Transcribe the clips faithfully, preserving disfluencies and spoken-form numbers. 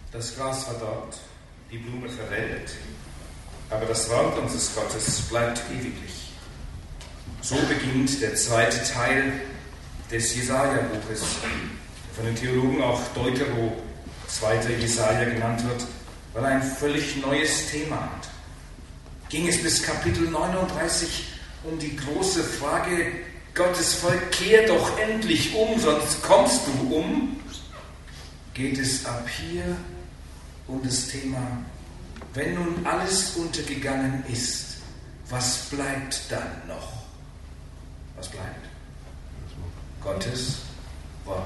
Das Gras verdorrt, die Blume verwelkt, aber das Wort unseres Gottes bleibt ewiglich. So beginnt der zweite Teil des Jesaja-Buches, der von den Theologen auch Deutero, zweiter Jesaja genannt wird, weil er ein völlig neues Thema hat. Ging es bis Kapitel neununddreißig um die große Frage, Gottes Volk, kehr doch endlich um, sonst kommst du um, geht es ab hier um das Thema, wenn nun alles untergegangen ist, was bleibt dann noch? Was bleibt? Gottes Wort.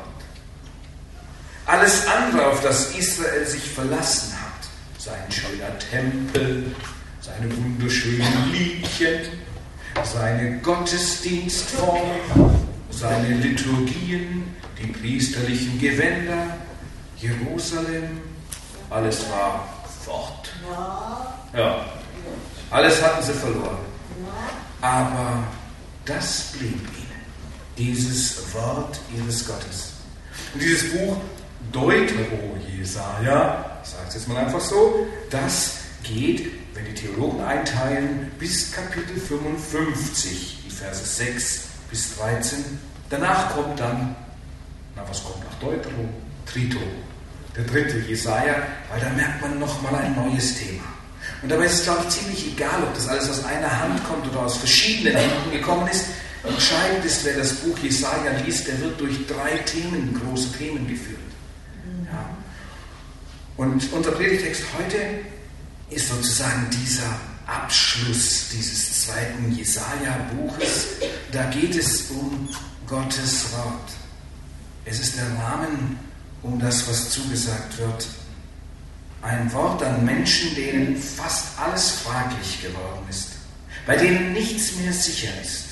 Alles andere, auf das Israel sich verlassen hat, sein schöner Tempel, seine wunderschönen Liedchen, seine Gottesdienstformen, seine Liturgien, die priesterlichen Gewänder, Jerusalem, alles war fort. Ja, alles hatten sie verloren. Aber das blieb ihnen, dieses Wort ihres Gottes. Und dieses Buch Deutero Jesaja, ich sage es jetzt mal einfach so, das geht, wenn die Theologen einteilen, bis Kapitel fünfundfünfzig, die Verse sechs bis dreizehn. Danach kommt dann, na was kommt nach Deutero? Trito, der dritte Jesaja, weil da merkt man nochmal ein neues Thema. Und dabei ist es, glaube ich, ziemlich egal, ob das alles aus einer Hand kommt oder aus verschiedenen Händen gekommen ist. Entscheidend ist, wer das Buch Jesaja liest, der wird durch drei Themen, große Themen geführt. Ja. Und unser Predigtext heute ist sozusagen dieser Abschluss dieses zweiten Jesaja-Buches. Da geht es um Gottes Wort. Es ist der Rahmen um das, was zugesagt wird. Ein Wort an Menschen, denen fast alles fraglich geworden ist, bei denen nichts mehr sicher ist,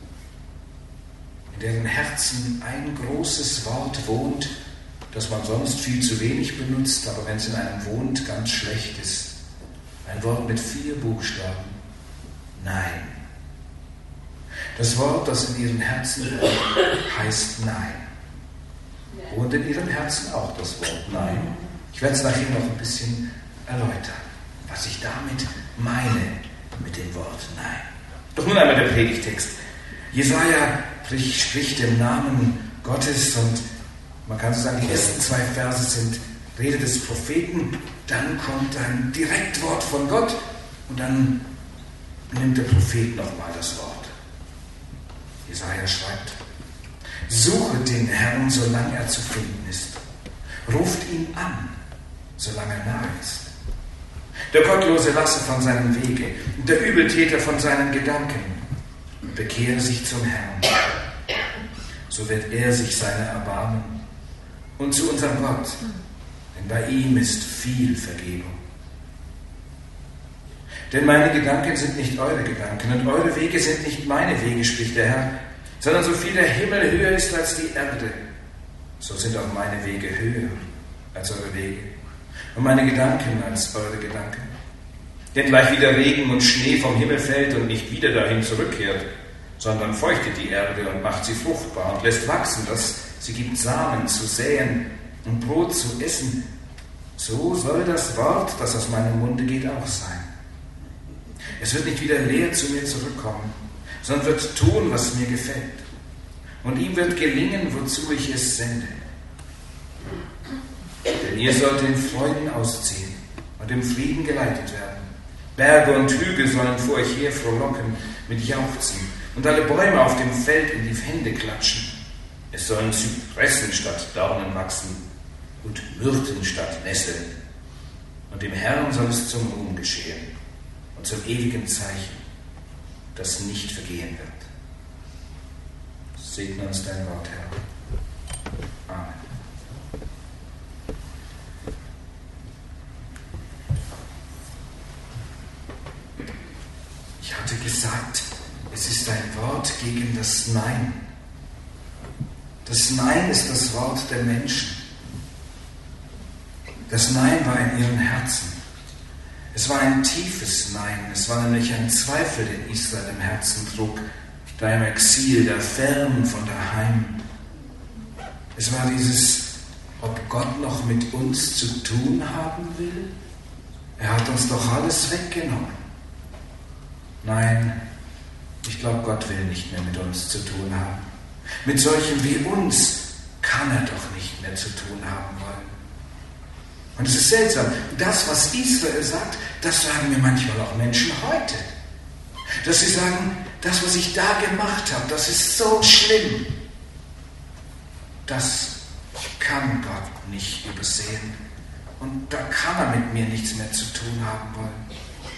in deren Herzen ein großes Wort wohnt, das man sonst viel zu wenig benutzt, aber wenn es in einem wohnt, ganz schlecht ist. Ein Wort mit vier Buchstaben. Nein. Das Wort, das in ihren Herzen wohnt, heißt Nein. Und in ihrem Herzen auch das Wort Nein. Ich werde es nachher noch ein bisschen erläutern, was ich damit meine mit dem Wort Nein. Doch nun einmal der Predigtext. Jesaja spricht im Namen Gottes und man kann so sagen, die ersten zwei Verse sind Rede des Propheten, dann kommt ein Direktwort von Gott und dann nimmt der Prophet nochmal das Wort. Jesaja schreibt: Suchet den Herrn, solange er zu finden ist. Ruft ihn an, solange er nahe ist. Der Gottlose lasse von seinem Wege und der Übeltäter von seinen Gedanken und bekehre sich zum Herrn. So wird er sich seiner erbarmen und zu unserem Gott, denn bei ihm ist viel Vergebung. Denn meine Gedanken sind nicht eure Gedanken und eure Wege sind nicht meine Wege, spricht der Herr, sondern so viel der Himmel höher ist als die Erde, so sind auch meine Wege höher als eure Wege und meine Gedanken als eure Gedanken. Denn gleich wie der Regen und Schnee vom Himmel fällt und nicht wieder dahin zurückkehrt, sondern feuchtet die Erde und macht sie fruchtbar und lässt wachsen, dass sie gibt Samen zu säen und Brot zu essen, so soll das Wort, das aus meinem Munde geht, auch sein. Es wird nicht wieder leer zu mir zurückkommen, sondern wird tun, was mir gefällt. Und ihm wird gelingen, wozu ich es sende. Denn ihr sollt in Freuden ausziehen und im Frieden geleitet werden. Berge und Hügel sollen vor euch her frohlocken mit Jauchzen und alle Bäume auf dem Feld in die Hände klatschen. Es sollen Zypressen statt Dornen wachsen und Myrten statt Nesseln. Und dem Herrn soll es zum Ruhm geschehen und zum ewigen Zeichen, das nicht vergehen wird. Segne uns dein Wort, Herr. Amen. Ich hatte gesagt, es ist ein Wort gegen das Nein. Das Nein ist das Wort der Menschen. Das Nein war in ihren Herzen. Es war ein tiefes Nein. Es war nämlich ein Zweifel, den Israel im Herzen trug, da im Exil, da fern von daheim. Es war dieses ob Gott noch mit uns zu tun haben will? Er hat uns doch alles weggenommen. Nein, ich glaube, Gott will nicht mehr mit uns zu tun haben. Mit solchen wie uns kann er doch nicht mehr zu tun haben wollen. Und es ist seltsam, das, was Israel sagt, das sagen mir manchmal auch Menschen heute. Dass sie sagen, das, was ich da gemacht habe, das ist so schlimm. Das kann Gott nicht übersehen. Und da kann er mit mir nichts mehr zu tun haben wollen.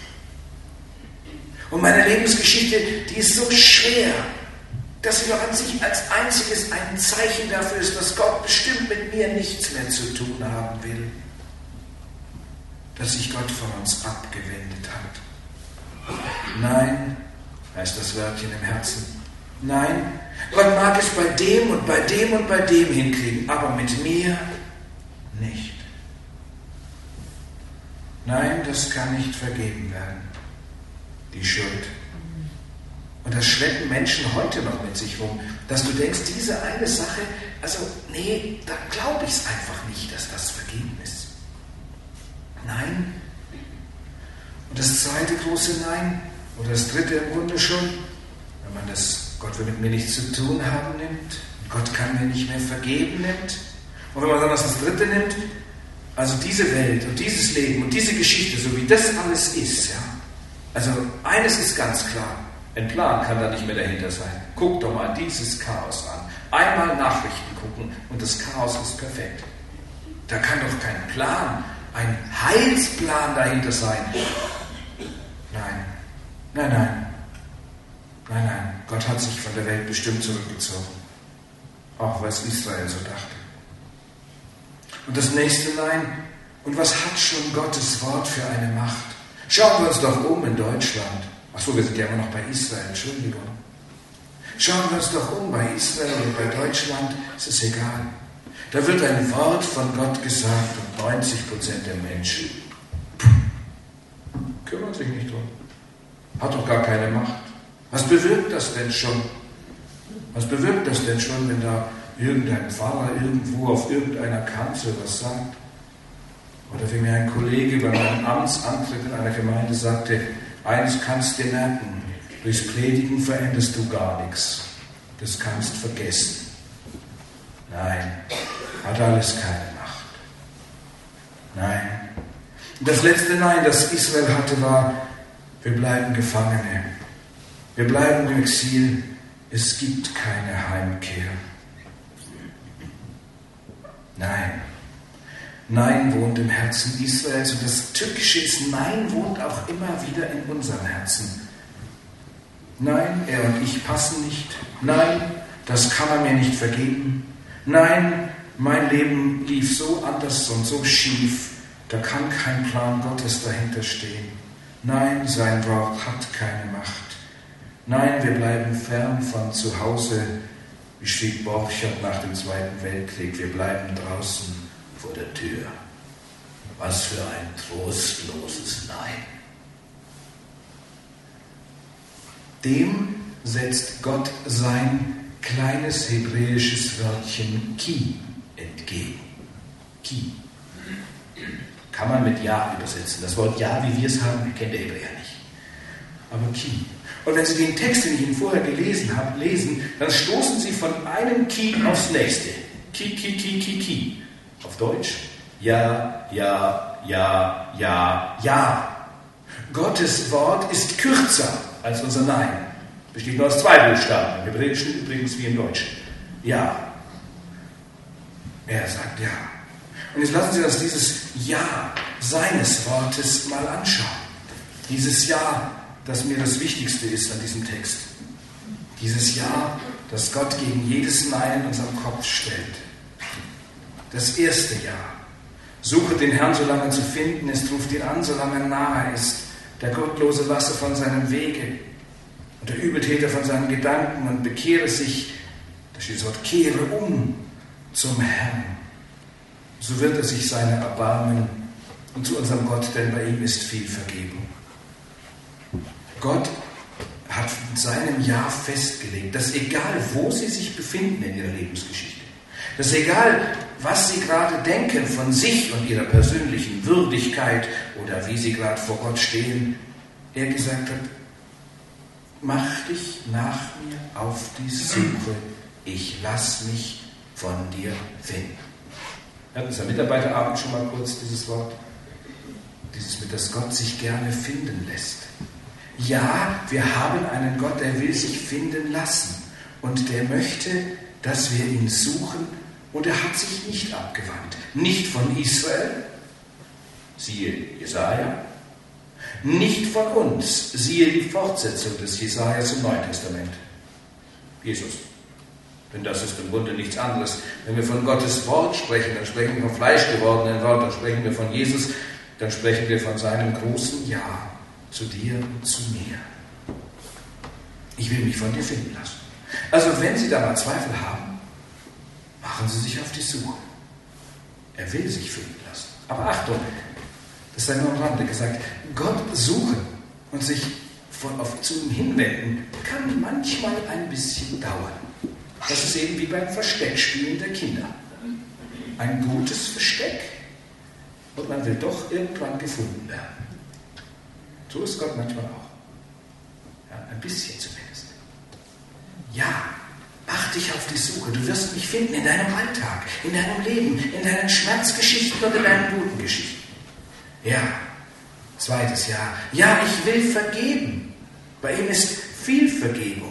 Und meine Lebensgeschichte, die ist so schwer, dass sie doch an sich als einziges ein Zeichen dafür ist, dass Gott bestimmt mit mir nichts mehr zu tun haben will. Dass sich Gott von uns abgewendet hat. Nein, heißt das Wörtchen im Herzen. Nein, Gott mag es bei dem und bei dem und bei dem hinkriegen, aber mit mir nicht. Nein, das kann nicht vergeben werden, die Schuld. Und das schleppen Menschen heute noch mit sich rum, dass du denkst, diese eine Sache, also nee, da glaube ich es einfach nicht, dass das vergeben ist. Nein. Und das zweite große Nein, oder das dritte im Grunde schon, wenn man das Gott will mit mir nichts zu tun haben nimmt, Gott kann mir nicht mehr vergeben nimmt, und wenn man dann das dritte nimmt, also diese Welt und dieses Leben und diese Geschichte, so wie das alles ist, ja, also eines ist ganz klar, ein Plan kann da nicht mehr dahinter sein. Guck doch mal dieses Chaos an. Einmal Nachrichten gucken und das Chaos ist perfekt. Da kann doch kein Plan, ein Heilsplan dahinter sein. Nein, nein, nein, nein, nein. Gott hat sich von der Welt bestimmt zurückgezogen. Auch was Israel so dachte. Und das nächste Nein. Und was hat schon Gottes Wort für eine Macht? Schauen wir uns doch um in Deutschland. Achso, wir sind ja immer noch bei Israel, Entschuldigung. Schauen wir uns doch um bei Israel und bei Deutschland, es ist egal. Da wird ein Wort von Gott gesagt und neunzig Prozent der Menschen kümmern sich nicht drum. Hat doch gar keine Macht. Was bewirkt das denn schon? Was bewirkt das denn schon, wenn da irgendein Pfarrer irgendwo auf irgendeiner Kanzel was sagt? Oder wie mir ein Kollege bei meinem Amtsantritt in einer Gemeinde sagte, eins kannst du dir merken, durchs Predigen veränderst du gar nichts. Das kannst vergessen. Nein, hat alles keine Macht. Nein. Und das letzte Nein, das Israel hatte, war, wir bleiben Gefangene. Wir bleiben im Exil. Es gibt keine Heimkehr. Nein. Nein wohnt im Herzen Israels und das Tückische ist, Nein wohnt auch immer wieder in unserem Herzen. Nein, er und ich passen nicht. Nein, das kann er mir nicht vergeben. Nein, mein Leben lief so anders und so schief, da kann kein Plan Gottes dahinter stehen. Nein, sein Wort hat keine Macht. Nein, wir bleiben fern von zu Hause, wie schrieb Borchardt nach dem Zweiten Weltkrieg, wir bleiben draußen vor der Tür. Was für ein trostloses Nein. Dem setzt Gott sein kleines hebräisches Wörtchen Ki entgegen. Ki. Kann man mit Ja übersetzen. Das Wort Ja, wie wir es haben, kennt der Hebräer nicht. Aber Ki. Und wenn Sie den Text, den ich Ihnen vorher gelesen habe, lesen, dann stoßen Sie von einem Ki aufs nächste. Ki, Ki, Ki, Ki, Ki. Auf Deutsch? Ja, ja, ja, ja, ja. Gottes Wort ist kürzer als unser Nein. Besteht nur aus zwei Buchstaben. Im Hebräischen übrigens wie im Deutschen. Ja. Er sagt Ja. Und jetzt lassen Sie uns dieses Ja seines Wortes mal anschauen. Dieses Ja, das mir das Wichtigste ist an diesem Text. Dieses Ja, das Gott gegen jedes Nein in unserem Kopf stellt. Das erste Ja. Suche den Herrn, solange er zu finden ist, ruft ihn an, solange er nahe ist. Der Gottlose lasse von seinem Wege und der Übeltäter von seinen Gedanken und bekehre sich, da steht das Wort, kehre um zum Herrn. So wird er sich seiner erbarmen und zu unserem Gott, denn bei ihm ist viel Vergebung. Gott hat in seinem Ja festgelegt, dass egal wo Sie sich befinden in Ihrer Lebensgeschichte, Das ist egal, was Sie gerade denken von sich und Ihrer persönlichen Würdigkeit oder wie Sie gerade vor Gott stehen. Er gesagt hat, mach dich nach mir auf die Suche, ich lass mich von dir finden. Wir hatten es am Mitarbeiterabend schon mal kurz, dieses Wort, dieses mit, dass Gott sich gerne finden lässt. Ja, wir haben einen Gott, der will sich finden lassen und der möchte, dass wir ihn suchen und er hat sich nicht abgewandt. Nicht von Israel, siehe Jesaja, nicht von uns, siehe die Fortsetzung des Jesajas im Neuen Testament. Jesus. Denn das ist im Grunde nichts anderes. Wenn wir von Gottes Wort sprechen, dann sprechen wir vom fleischgewordenen Wort, dann sprechen wir von Jesus, dann sprechen wir von seinem großen Ja zu dir und zu mir. Ich will mich von dir finden lassen. Also wenn Sie da mal Zweifel haben, machen Sie sich auf die Suche. Er will sich finden lassen. Aber Achtung, das sei nur am Rande gesagt, Gott suchen und sich von, auf, zu ihm hinwenden, kann manchmal ein bisschen dauern. Das ist eben wie beim Versteckspielen der Kinder. Ein gutes Versteck und man will doch irgendwann gefunden werden. So ist Gott manchmal auch. Ja, ein bisschen zumindest. Ja, mach dich auf die Suche. Du wirst mich finden in deinem Alltag, in deinem Leben, in deinen Schmerzgeschichten und in deinen guten Geschichten. Ja, zweites Jahr. Ja, ich will vergeben. Bei ihm ist viel Vergebung.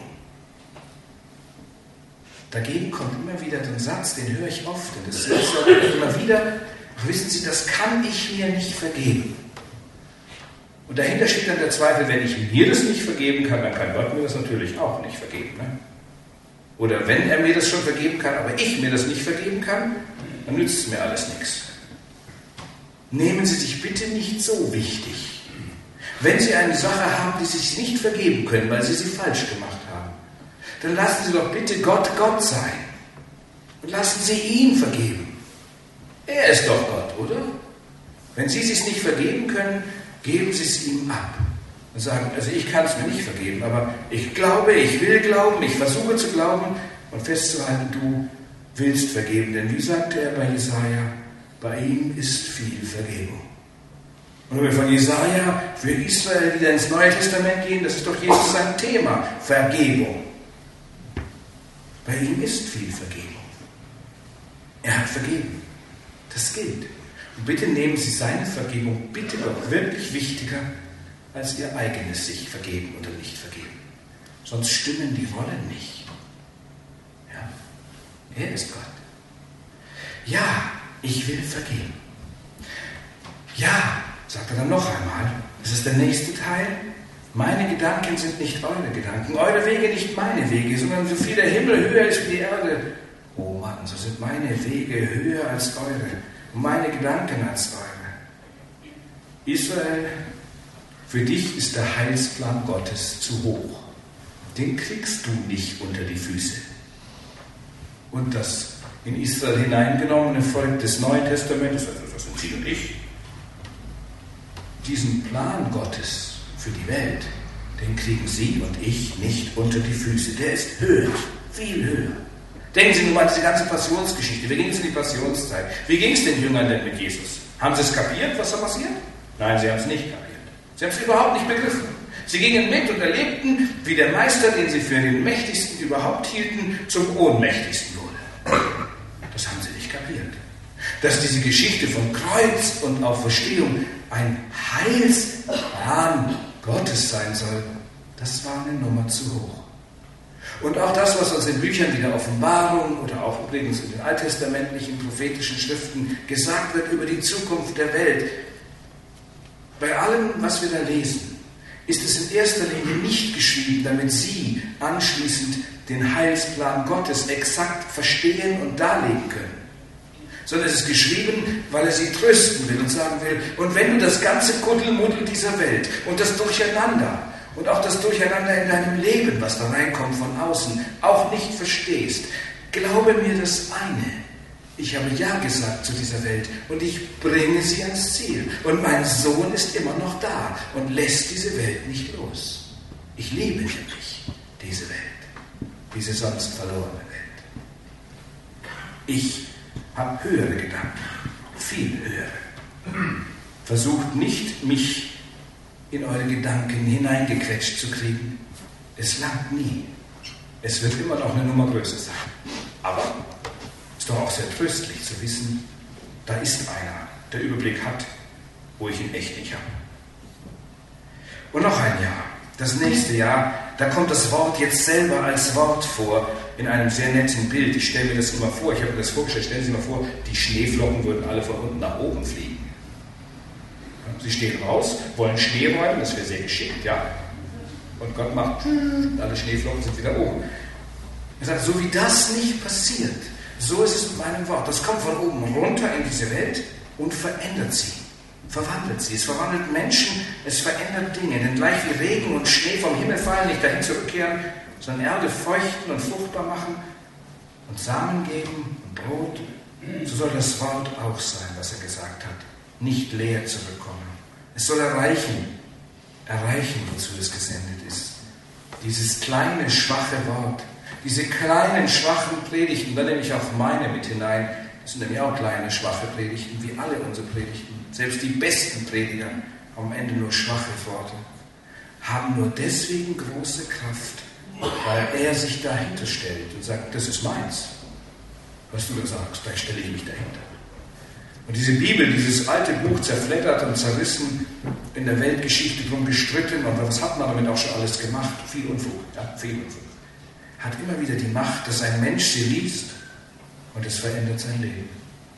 Dagegen kommt immer wieder der Satz, den höre ich oft, und das ist immer wieder, ach, wissen Sie, das kann ich mir nicht vergeben. Und dahinter steht dann der Zweifel, wenn ich mir das nicht vergeben kann, dann kann Gott mir das natürlich auch nicht vergeben. Ne? Oder wenn er mir das schon vergeben kann, aber ich mir das nicht vergeben kann, dann nützt es mir alles nichts. Nehmen Sie sich bitte nicht so wichtig. Wenn Sie eine Sache haben, die Sie sich nicht vergeben können, weil Sie sie falsch gemacht haben, dann lassen Sie doch bitte Gott Gott sein. Und lassen Sie ihn vergeben. Er ist doch Gott, oder? Wenn Sie es sich nicht vergeben können, geben Sie es ihm ab. Und sagen, also ich kann es mir nicht vergeben, aber ich glaube, ich will glauben, ich versuche zu glauben und festzuhalten, du willst vergeben. Denn wie sagte er bei Jesaja, bei ihm ist viel Vergebung. Und wenn wir von Jesaja für Israel wieder ins Neue Testament gehen, das ist doch Jesus sein Thema, Vergebung. Bei ihm ist viel Vergebung. Er hat vergeben. Das gilt. Und bitte nehmen Sie seine Vergebung bitte doch wirklich wichtiger als Ihr eigenes sich vergeben oder nicht vergeben. Sonst stimmen die Rollen nicht. Ja? Er ist Gott. Ja, ich will vergeben. Ja, sagt er dann noch einmal, das ist der nächste Teil. Meine Gedanken sind nicht eure Gedanken, eure Wege nicht meine Wege, sondern so viel der Himmel höher ist wie die Erde. Oh Mann, so sind meine Wege höher als eure und meine Gedanken als eure. Israel, für dich ist der Heilsplan Gottes zu hoch. Den kriegst du nicht unter die Füße. Und das in Israel hineingenommene Volk des Neuen Testamentes, also das sind Sie und ich, diesen Plan Gottes für die Welt, den kriegen Sie und ich nicht unter die Füße. Der ist höher, viel höher. Denken Sie nur mal an diese ganze Passionsgeschichte. Wie ging es in die Passionszeit? Wie ging es den Jüngern denn mit Jesus? Haben Sie es kapiert, was da passiert? Nein, sie haben es nicht kapiert. Sie haben es überhaupt nicht begriffen. Sie gingen mit und erlebten, wie der Meister, den sie für den mächtigsten überhaupt hielten, zum ohnmächtigsten wurde. Das haben sie nicht kapiert. Dass diese Geschichte von Kreuz und Auferstehung ein Heilsplan Gottes sein soll, das war eine Nummer zu hoch. Und auch das, was uns in Büchern wie der Offenbarung oder auch übrigens in den alttestamentlichen prophetischen Schriften gesagt wird über die Zukunft der Welt, bei allem, was wir da lesen, ist es in erster Linie nicht geschrieben, damit Sie anschließend den Heilsplan Gottes exakt verstehen und darlegen können, sondern es ist geschrieben, weil er Sie trösten will und sagen will, und wenn du das ganze Kuddelmuddel dieser Welt und das Durcheinander und auch das Durcheinander in deinem Leben, was da reinkommt von außen, auch nicht verstehst, glaube mir das eine. Ich habe Ja gesagt zu dieser Welt und ich bringe sie ans Ziel. Und mein Sohn ist immer noch da und lässt diese Welt nicht los. Ich liebe nämlich diese Welt, diese sonst verlorene Welt. Ich habe höhere Gedanken, viel höhere. Versucht nicht, mich in eure Gedanken hineingequetscht zu kriegen. Es langt nie. Es wird immer noch eine Nummer größer sein. Aber es ist doch auch sehr tröstlich zu wissen, da ist einer, der Überblick hat, wo ich ihn echt nicht habe. Und noch ein Jahr, das nächste Jahr, da kommt das Wort jetzt selber als Wort vor, in einem sehr netten Bild. Ich stelle mir das immer vor, ich habe mir das vorgestellt, stellen Sie sich mal vor, die Schneeflocken würden alle von unten nach oben fliegen. Sie stehen raus, wollen Schnee räumen, das wäre sehr geschickt, ja. Und Gott macht, alle Schneeflocken sind wieder oben. Er sagt, so wie das nicht passiert, so ist es mit meinem Wort. Das kommt von oben runter in diese Welt und verändert sie, verwandelt sie. Es verwandelt Menschen, es verändert Dinge. Denn gleich wie Regen und Schnee vom Himmel fallen, nicht dahin zurückkehren, sondern Erde feuchten und fruchtbar machen und Samen geben und Brot, so soll das Wort auch sein, was er gesagt hat. Nicht leer zurückkommen. Es soll erreichen, erreichen, wozu es gesendet ist. Dieses kleine, schwache Wort, diese kleinen, schwachen Predigten, da nehme ich auch meine mit hinein, das sind nämlich auch kleine, schwache Predigten, wie alle unsere Predigten. Selbst die besten Prediger haben am Ende nur schwache Worte, haben nur deswegen große Kraft, weil er sich dahinter stellt und sagt, das ist meins. Was du da sagst, da stelle ich mich dahinter. Und diese Bibel, dieses alte Buch, zerfleddert und zerrissen, in der Weltgeschichte drum gestritten, und was hat man damit auch schon alles gemacht? Viel Unfug, ja, viel Unfug. Hat immer wieder die Macht, dass ein Mensch sie liest und es verändert sein Leben.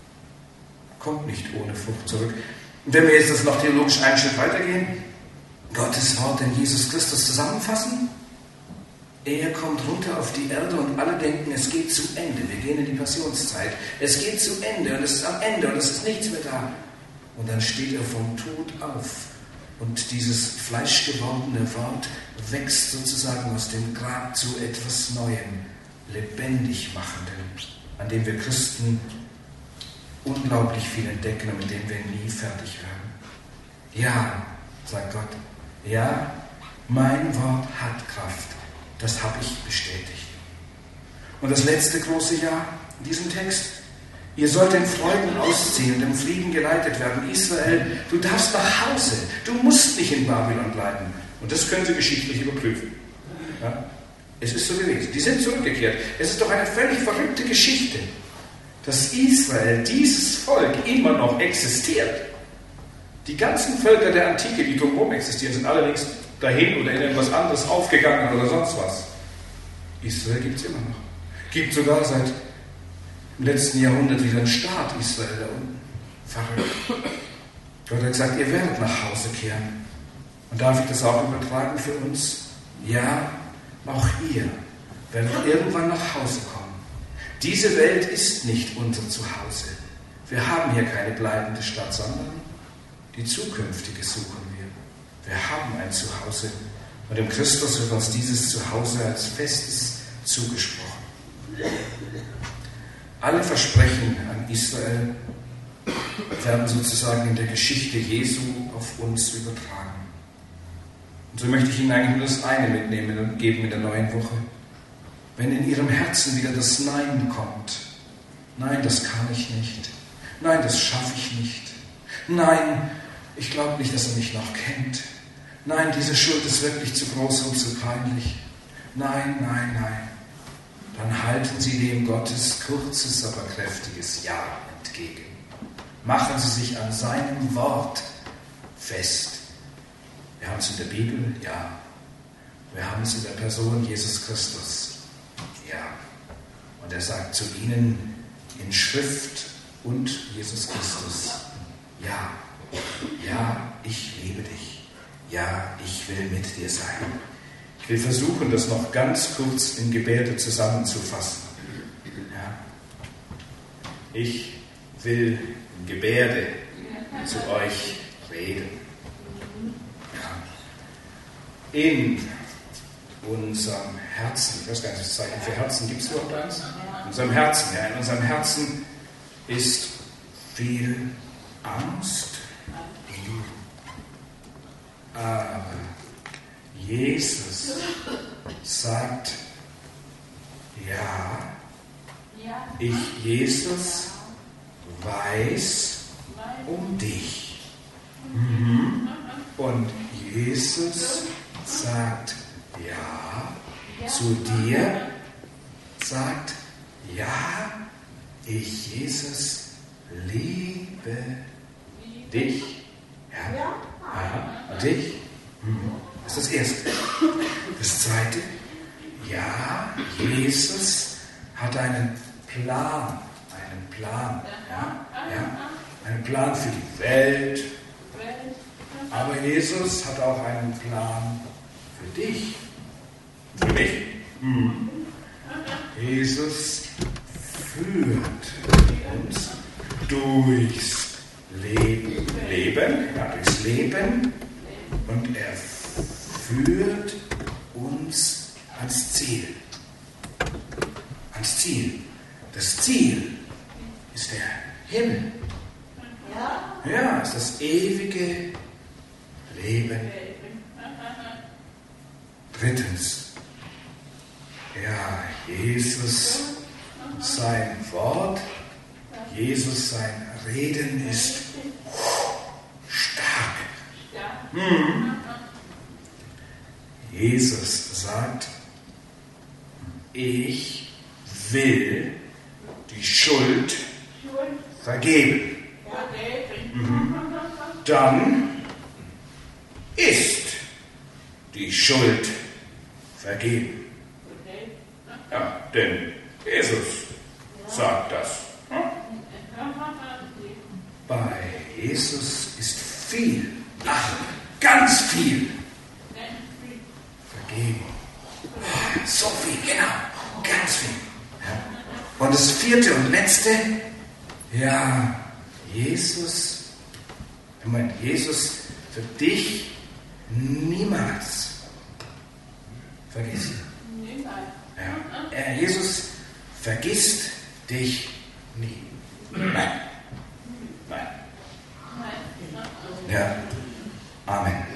Kommt nicht ohne Frucht zurück. Und wenn wir jetzt das noch theologisch einen Schritt weitergehen, Gottes Wort in Jesus Christus zusammenfassen, er kommt runter auf die Erde und alle denken, es geht zu Ende. Wir gehen in die Passionszeit. Es geht zu Ende und es ist am Ende und es ist nichts mehr da. Und dann steht er vom Tod auf. Und dieses fleischgewordene Wort wächst sozusagen aus dem Grab zu etwas Neuem, lebendig machendem, an dem wir Christen unglaublich viel entdecken und mit dem wir nie fertig werden. Ja, sagt Gott, ja, mein Wort hat Kraft. Das habe ich bestätigt. Und das letzte große Jahr in diesem Text. Ihr sollt in Freuden ausziehen und im Frieden geleitet werden. Israel, du darfst nach Hause. Du musst nicht in Babylon bleiben. Und das können Sie geschichtlich überprüfen. Ja? Es ist so gewesen. Die sind zurückgekehrt. Es ist doch eine völlig verrückte Geschichte, dass Israel, dieses Volk, immer noch existiert. Die ganzen Völker der Antike, die drumherum existieren, sind allerdings dahin oder in etwas anderes aufgegangen oder sonst was. Israel gibt es immer noch. Gibt sogar seit im letzten Jahrhundert wieder einen Staat Israel da unten. Verrückt. Gott hat gesagt, ihr werdet nach Hause kehren. Und darf ich das auch übertragen für uns? Ja, auch ihr werdet irgendwann nach Hause kommen. Diese Welt ist nicht unser Zuhause. Wir haben hier keine bleibende Stadt, sondern die zukünftige suchen wir. Wir haben ein Zuhause und im Christus wird uns dieses Zuhause als festes zugesprochen. Alle Versprechen an Israel werden sozusagen in der Geschichte Jesu auf uns übertragen. Und so möchte ich Ihnen eigentlich nur das eine mitnehmen und geben in der neuen Woche. Wenn in Ihrem Herzen wieder das Nein kommt, nein, das kann ich nicht, nein, das schaffe ich nicht, nein, ich glaube nicht, dass er mich noch kennt, nein, diese Schuld ist wirklich zu groß und zu peinlich, nein, nein, nein, dann halten Sie dem Gottes kurzes, aber kräftiges Ja entgegen. Machen Sie sich an seinem Wort fest. Wir haben es in der Bibel, ja. Wir haben es in der Person Jesus Christus, ja. Und er sagt zu Ihnen in Schrift und Jesus Christus, ja, ja, ich liebe dich, ja, ich will mit dir sein. Ich will versuchen, das noch ganz kurz in Gebete zusammenzufassen. Ja. Ich will in Gebärde zu euch reden. Ja. In unserem Herzen, ich weiß gar nicht, das Zeichen für Herzen gibt es überhaupt eins? In unserem Herzen, ja, in unserem Herzen ist viel Angst. Aber Jesus sagt, ja, Ich, Jesus, weiß um dich. Mhm. Und Jesus sagt ja zu dir, sagt ja, ich, Jesus, liebe dich. Ja, ja. Dich. Mhm. Das ist das Erste. Das Zweite, ja, Jesus hat einen Plan, einen Plan, ja, ja, einen Plan für die Welt, aber Jesus hat auch einen Plan für dich, für mich. Mhm. Jesus führt uns durchs Leben, Leben, ja, durchs Leben und er führt uns ans Ziel. Ans Ziel. Das Ziel ist der Himmel. Ja, ist das ewige Leben. Drittens. Ja, Jesus, sein Wort, Jesus, sein Reden ist stark. Hm. Jesus sagt, ich will die Schuld vergeben. Mhm. Dann ist die Schuld vergeben. Ja, denn Jesus sagt das. Bei Jesus ist viel, ach, ganz viel vergeben. So viel, genau, ganz viel. Ja. Und das vierte und letzte, ja, Jesus, Moment, Jesus für dich niemals vergisst. Ja. Er, Jesus vergisst dich nie. Nein. Nein. Ja. Amen.